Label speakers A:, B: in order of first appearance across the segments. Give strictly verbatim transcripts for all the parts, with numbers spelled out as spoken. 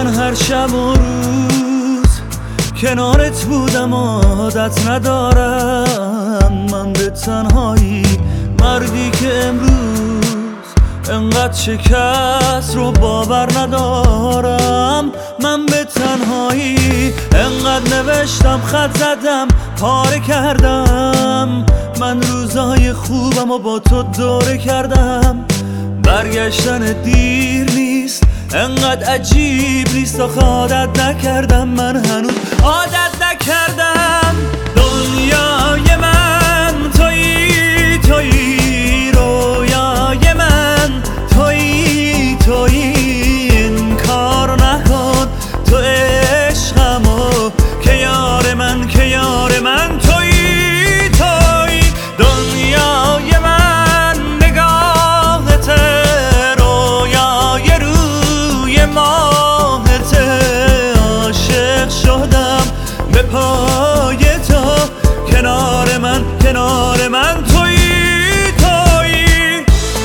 A: من هر شب و روز کنارت بودم عادت ندارم. من به تنهایی مردی که امروز انقدر شکست رو باور ندارم. من به تنهایی انقدر نوشتم خط زدم پاره کردم. من روزای خوبم و با تو دوره کردم. برگشتن دیر نیست انقدر عجیب نیست آخه عادت نکردم. من هنوز عادت نکردم. دنیای من تویی تویی رویای من تویی تویی این کار نکن تو عشقمو که یار من که یار من تویی تویی دنیای من نگاهت رویای روی ماهت عاشق شدم به پای تو کنار من کنار من تویی تویی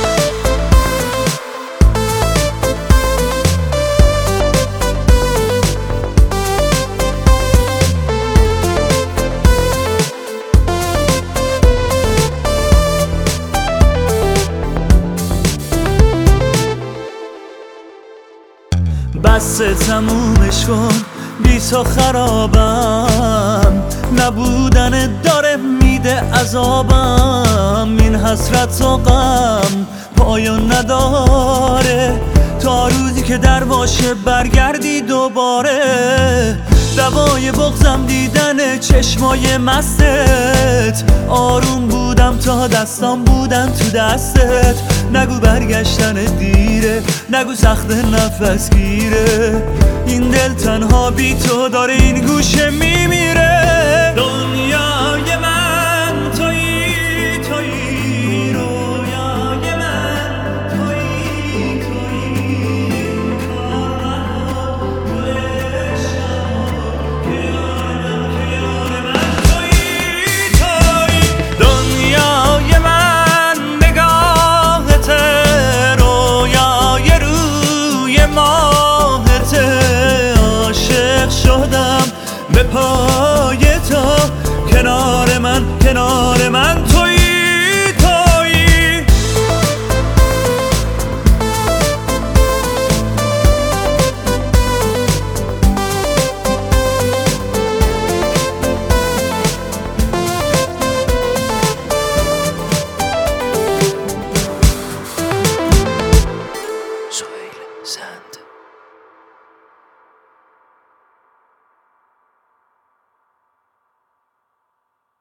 A: بس تمومش کن بی تو خرابم. نبودن داره میده عذابم. این حسرت و غم پایان نداره تا روزی که در باشه برگردی دوباره. دوای بغضم دیدن چشمای مستت. آروم بودم تا دستام بودن تو دستت. نگو برگشتن دیره نگو سخت نفس گیره. این دل تنها بی تو داره این گوشه میمیره. دنیای من تویی تویی رویای من تویی تویی این کار نکن تو عشقمو که یار من که یار من تویی تویی دنیای من نگاهت رویای روی ماهت عاشق شدم به پای تو کنار من کنار من